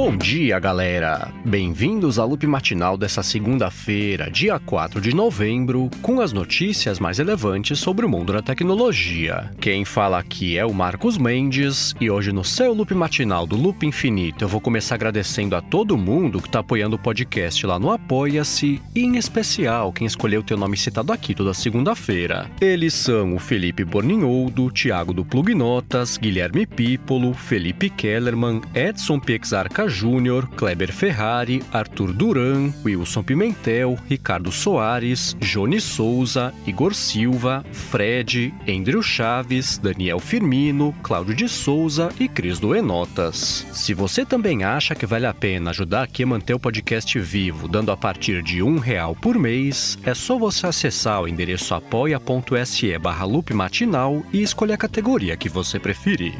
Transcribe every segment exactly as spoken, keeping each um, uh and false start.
Bom dia, galera! Bem-vindos ao Loop Matinal dessa segunda-feira, dia quatro de novembro, com as notícias mais relevantes sobre o mundo da tecnologia. Quem fala aqui é o Marcos Mendes, e hoje no seu Loop Matinal do Loop Infinito eu vou começar agradecendo a todo mundo que está apoiando o podcast lá no Apoia-se, e em especial quem escolheu ter o nome citado aqui toda segunda-feira. Eles são o Felipe Borninholdo, Thiago do Plug Notas, Guilherme Pípolo, Felipe Kellerman, Edson Pexarca Júnior, Kleber Ferrari, Arthur Duran, Wilson Pimentel, Ricardo Soares, Johnny Souza, Igor Silva, Fred, Andrew Chaves, Daniel Firmino, Cláudio de Souza e Cris do Enotas. Se você também acha que vale a pena ajudar aqui a manter o podcast vivo, dando a partir de um real por mês, é só você acessar o endereço apoia.se barra loop matinal e escolher a categoria que você preferir.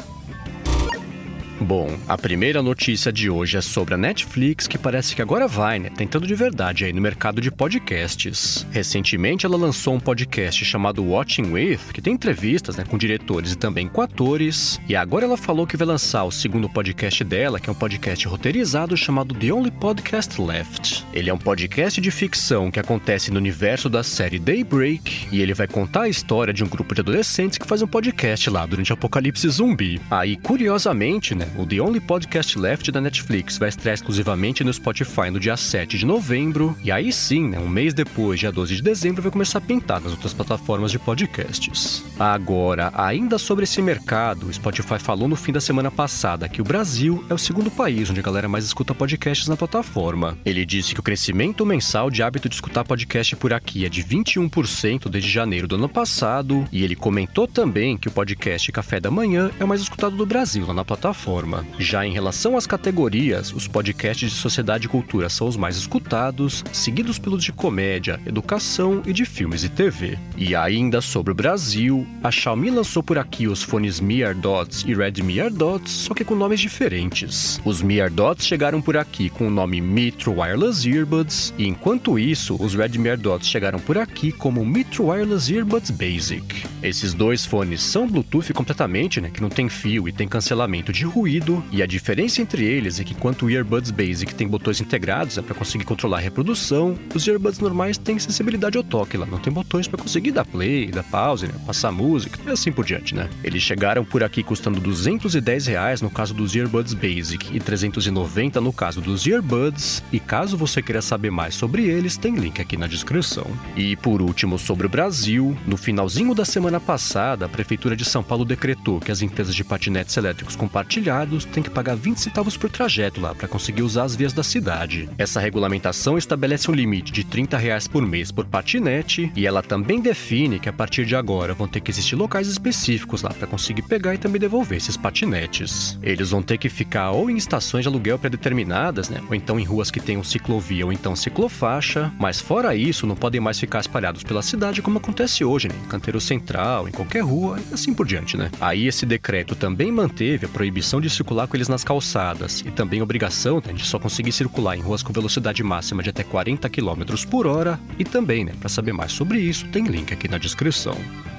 Bom, a primeira notícia de hoje é sobre a Netflix, que parece que agora vai, né, tentando de verdade aí no mercado de podcasts. Recentemente ela lançou um podcast chamado Watching With, que tem entrevistas, né, com diretores e também com atores, e agora ela falou que vai lançar o segundo podcast dela, que é um podcast roteirizado chamado The Only Podcast Left. Ele é um podcast de ficção que acontece no universo da série Daybreak, e ele vai contar a história de um grupo de adolescentes que faz um podcast lá durante o apocalipse zumbi. Aí, curiosamente, né, o The Only Podcast Left da Netflix vai estrear exclusivamente no Spotify no dia sete de novembro, e aí sim, né, um mês depois, dia doze de dezembro, vai começar a pintar nas outras plataformas de podcasts. Agora, ainda sobre esse mercado, o Spotify falou no fim da semana passada que o Brasil é o segundo país onde a galera mais escuta podcasts na plataforma. Ele disse que o crescimento mensal de hábito de escutar podcast por aqui é de vinte e um por cento desde janeiro do ano passado, e ele comentou também que o podcast Café da Manhã é o mais escutado do Brasil lá na plataforma. Já em relação às categorias, os podcasts de sociedade e cultura são os mais escutados, seguidos pelos de comédia, educação e de filmes e T V. E ainda sobre o Brasil, a Xiaomi lançou por aqui os fones Mi AirDots e Redmi AirDots, só que com nomes diferentes. Os Mi AirDots chegaram por aqui com o nome Metro Wireless Earbuds, e enquanto isso, os Redmi AirDots chegaram por aqui como Metro Wireless Earbuds Basic. Esses dois fones são Bluetooth completamente, né, que não tem fio e tem cancelamento de ruído, e a diferença entre eles é que enquanto o Earbuds Basic tem botões integrados, é para conseguir controlar a reprodução, os Earbuds normais têm sensibilidade ao toque lá, não tem botões para conseguir dar play, dar pause, né, passar música e assim por diante, né. Eles chegaram por aqui custando duzentos e dez reais no caso dos Earbuds Basic e trezentos e noventa no caso dos Earbuds, e caso você queira saber mais sobre eles, tem link aqui na descrição. E por último, sobre o Brasil, no finalzinho da semana passada, a Prefeitura de São Paulo decretou que as empresas de patinetes elétricos compartilhados tem que pagar vinte centavos por trajeto lá para conseguir usar as vias da cidade. Essa regulamentação estabelece um limite de trinta reais por mês por patinete, e ela também define que a partir de agora vão ter que existir locais específicos lá para conseguir pegar e também devolver esses patinetes. Eles vão ter que ficar ou em estações de aluguel pré-determinadas, né, ou então em ruas que tenham ciclovia ou então ciclofaixa, mas fora isso não podem mais ficar espalhados pela cidade como acontece hoje, né, em canteiro central, em qualquer rua e assim por diante, né. Aí esse decreto também manteve a proibição de circular com eles nas calçadas, e também a obrigação, né, de só conseguir circular em ruas com velocidade máxima de até quarenta quilômetros por hora, e também, né, para saber mais sobre isso, tem link aqui na descrição.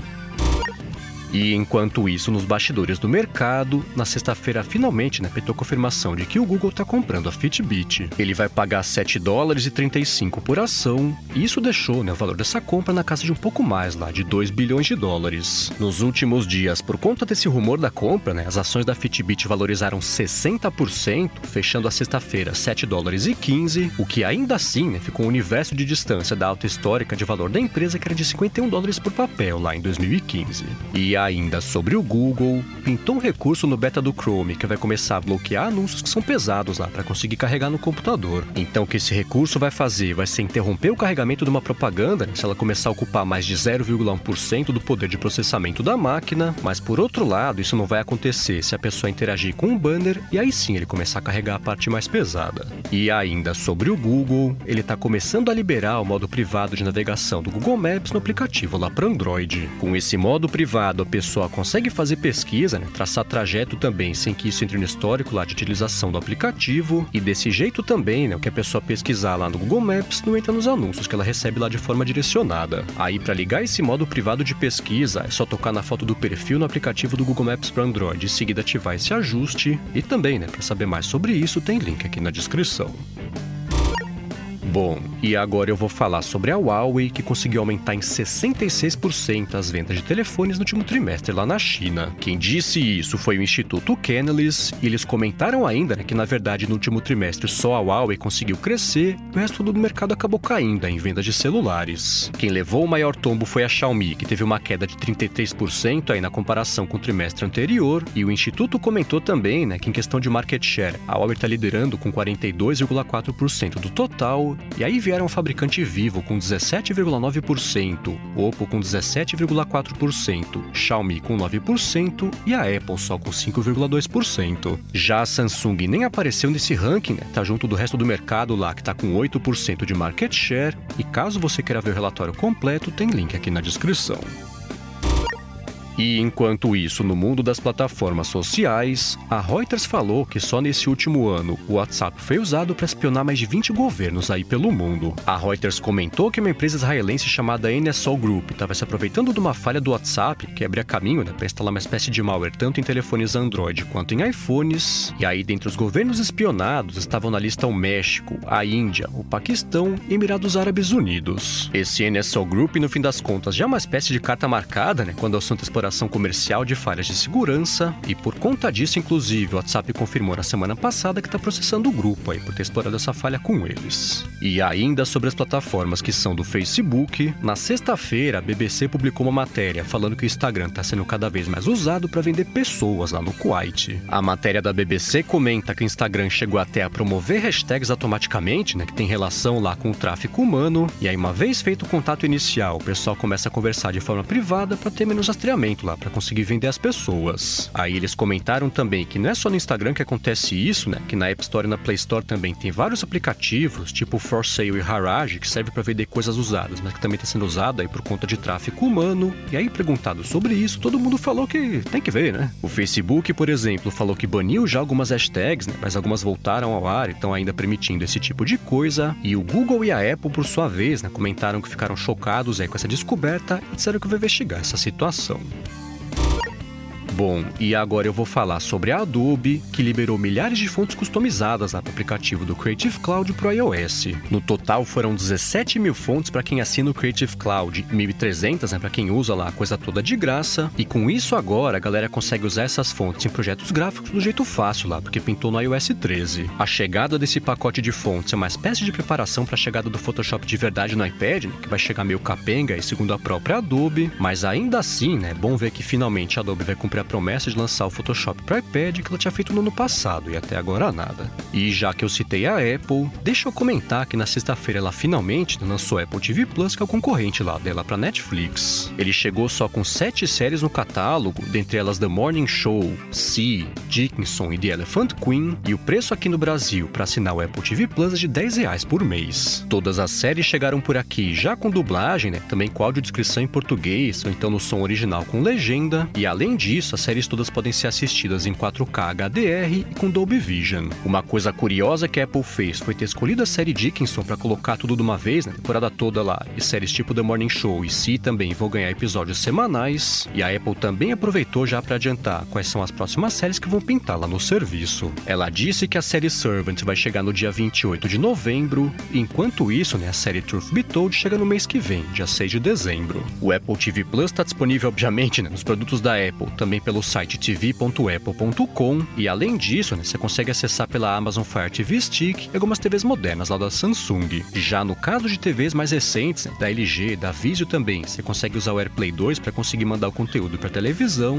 E enquanto isso, nos bastidores do mercado, na sexta-feira finalmente, né, pintou confirmação de que o Google está comprando a Fitbit. Ele vai pagar sete dólares e trinta e cinco por ação, e isso deixou, né, o valor dessa compra na casa de um pouco mais lá, de dois bilhões de dólares. Nos últimos dias, por conta desse rumor da compra, né, as ações da Fitbit valorizaram sessenta por cento, fechando a sexta-feira sete dólares e quinze, o que ainda assim, né, ficou um universo de distância da alta histórica de valor da empresa, que era de cinquenta e um dólares por papel lá em dois mil e quinze. E ainda sobre o Google, pintou um recurso no beta do Chrome que vai começar a bloquear anúncios que são pesados lá para conseguir carregar no computador. Então o que esse recurso vai fazer vai ser interromper o carregamento de uma propaganda, né, se ela começar a ocupar mais de zero vírgula um por cento do poder de processamento da máquina, mas por outro lado isso não vai acontecer se a pessoa interagir com um banner, e aí sim ele começar a carregar a parte mais pesada. E ainda sobre o Google, ele está começando a liberar o modo privado de navegação do Google Maps no aplicativo lá para Android. Com esse modo privado pessoa consegue fazer pesquisa, né, traçar trajeto também, sem que isso entre no histórico lá de utilização do aplicativo. E desse jeito também, né, o que a pessoa pesquisar lá no Google Maps não entra nos anúncios que ela recebe lá de forma direcionada. Aí, para ligar esse modo privado de pesquisa, é só tocar na foto do perfil no aplicativo do Google Maps para Android e em seguida ativar esse ajuste. E também, né, para saber mais sobre isso, tem link aqui na descrição. Bom, e agora eu vou falar sobre a Huawei, que conseguiu aumentar em sessenta e seis por cento as vendas de telefones no último trimestre lá na China. Quem disse isso foi o Instituto Canalys, e eles comentaram ainda, né, que na verdade no último trimestre só a Huawei conseguiu crescer e o resto do mercado acabou caindo em vendas de celulares. Quem levou o maior tombo foi a Xiaomi, que teve uma queda de trinta e três por cento aí na comparação com o trimestre anterior, e o Instituto comentou também, né, que em questão de market share, a Huawei está liderando com quarenta e dois vírgula quatro por cento do total. E aí vieram o fabricante Vivo com dezessete vírgula nove por cento, Oppo com dezessete vírgula quatro por cento, Xiaomi com nove por cento e a Apple só com cinco vírgula dois por cento. Já a Samsung nem apareceu nesse ranking, né? Tá junto do resto do mercado lá, que tá com oito por cento de market share. E caso você queira ver o relatório completo, tem link aqui na descrição. E enquanto isso, no mundo das plataformas sociais, a Reuters falou que só nesse último ano o WhatsApp foi usado para espionar mais de vinte governos aí pelo mundo. A Reuters comentou que uma empresa israelense chamada N S O Group estava se aproveitando de uma falha do WhatsApp que abria caminho, né, para instalar uma espécie de malware tanto em telefones Android quanto em iPhones. E aí, dentre os governos espionados, estavam na lista o México, a Índia, o Paquistão e Emirados Árabes Unidos. Esse N S O Group, no fim das contas, já é uma espécie de carta marcada, né, quando o assunto é exploração comercial de falhas de segurança, e por conta disso, inclusive, o WhatsApp confirmou na semana passada que está processando o grupo aí por ter explorado essa falha com eles. E ainda sobre as plataformas que são do Facebook, na sexta-feira a B B C publicou uma matéria falando que o Instagram está sendo cada vez mais usado para vender pessoas lá no Kuwait. A matéria da B B C comenta que o Instagram chegou até a promover hashtags automaticamente, né, que tem relação lá com o tráfico humano, e aí uma vez feito o contato inicial, o pessoal começa a conversar de forma privada para ter menos rastreamento lá, para conseguir vender as pessoas. Aí eles comentaram também que não é só no Instagram que acontece isso, né? Que na App Store e na Play Store também tem vários aplicativos, tipo For Sale e Harage, que serve para vender coisas usadas, mas que também está sendo usado aí por conta de tráfico humano. E aí, perguntado sobre isso, todo mundo falou que tem que ver, né? O Facebook, por exemplo, falou que baniu já algumas hashtags, né? Mas algumas voltaram ao ar e estão ainda permitindo esse tipo de coisa. E o Google e a Apple, por sua vez, né, comentaram que ficaram chocados aí com essa descoberta e disseram que vão investigar essa situação. Bom, e agora eu vou falar sobre a Adobe, que liberou milhares de fontes customizadas lá para o aplicativo do Creative Cloud para o iOS. No total foram dezessete mil fontes para quem assina o Creative Cloud, mil e trezentas, né, para quem usa lá a coisa toda de graça. E com isso agora a galera consegue usar essas fontes em projetos gráficos do jeito fácil lá, porque pintou no iOS treze. A chegada desse pacote de fontes é uma espécie de preparação para a chegada do Photoshop de verdade no iPad, né, que vai chegar meio capenga, e segundo a própria Adobe. Mas ainda assim, né, é bom ver que finalmente a Adobe vai cumprir a promessa de lançar o Photoshop para iPad que ela tinha feito no ano passado e até agora nada. E já que eu citei a Apple, deixa eu comentar que na sexta-feira ela finalmente lançou o Apple T V Plus, que é o concorrente lá dela para Netflix. Ele chegou só com sete séries no catálogo, dentre elas The Morning Show, See, Dickinson e The Elephant Queen, e o preço aqui no Brasil para assinar o Apple T V Plus é de dez reais por mês. Todas as séries chegaram por aqui já com dublagem, né, também com audiodescrição em português ou então no som original com legenda, e além disso as séries todas podem ser assistidas em quatro K H D R e com Dolby Vision. Uma coisa curiosa que a Apple fez foi ter escolhido a série Dickinson para colocar tudo de uma vez, na né, temporada toda lá, e séries tipo The Morning Show e See também vão ganhar episódios semanais, e a Apple também aproveitou já para adiantar quais são as próximas séries que vão pintar lá no serviço. Ela disse que a série Servant vai chegar no dia vinte e oito de novembro, e enquanto isso, né, a série Truth Be Told chega no mês que vem, dia seis de dezembro. O Apple T V Plus está disponível, obviamente, né, nos produtos da Apple, também pelo site t v ponto apple ponto com, e além disso, né, você consegue acessar pela Amazon Fire T V Stick e algumas T Vs modernas lá da Samsung. Já no caso de T Vs mais recentes, né, da L G, da Vizio também, você consegue usar o AirPlay dois para conseguir mandar o conteúdo para televisão.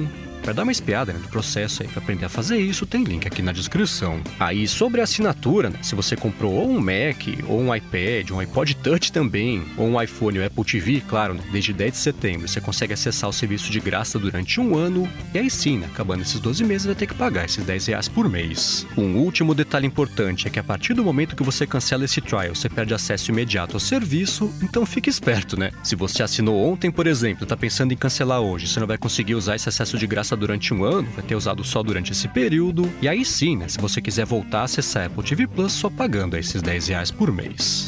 para dar uma espiada, né, no processo aí, para aprender a fazer isso, tem link aqui na descrição. Aí, sobre a assinatura, né, se você comprou ou um Mac, ou um iPad, um iPod Touch também, ou um iPhone ou Apple T V, claro, né, desde dez de setembro, você consegue acessar o serviço de graça durante um ano, e aí sim, né, acabando esses doze meses, vai ter que pagar esses dez reais por mês. Um último detalhe importante é que a partir do momento que você cancela esse trial, você perde acesso imediato ao serviço, então fique esperto, né? Se você assinou ontem, por exemplo, e tá pensando em cancelar hoje, você não vai conseguir usar esse acesso de graça durante um ano, vai ter usado só durante esse período, e aí sim, né, se você quiser voltar a acessar a Apple T V Plus, só pagando esses dez reais por mês.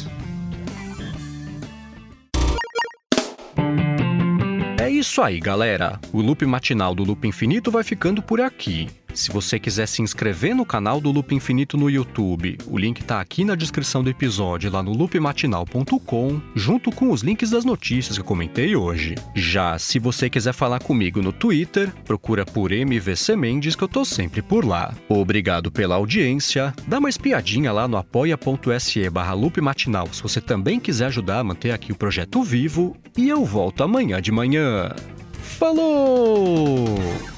É isso aí, galera. O Loop Matinal do Loop Infinito vai ficando por aqui. Se você quiser se inscrever no canal do Loop Infinito no YouTube, o link tá aqui na descrição do episódio, lá no loop matinal ponto com, junto com os links das notícias que eu comentei hoje. Já se você quiser falar comigo no Twitter, procura por M V C Mendes, que eu tô sempre por lá. Obrigado pela audiência, dá uma espiadinha lá no apoia.se barra Loop Matinal se você também quiser ajudar a manter aqui o projeto vivo, e eu volto amanhã de manhã. Falou!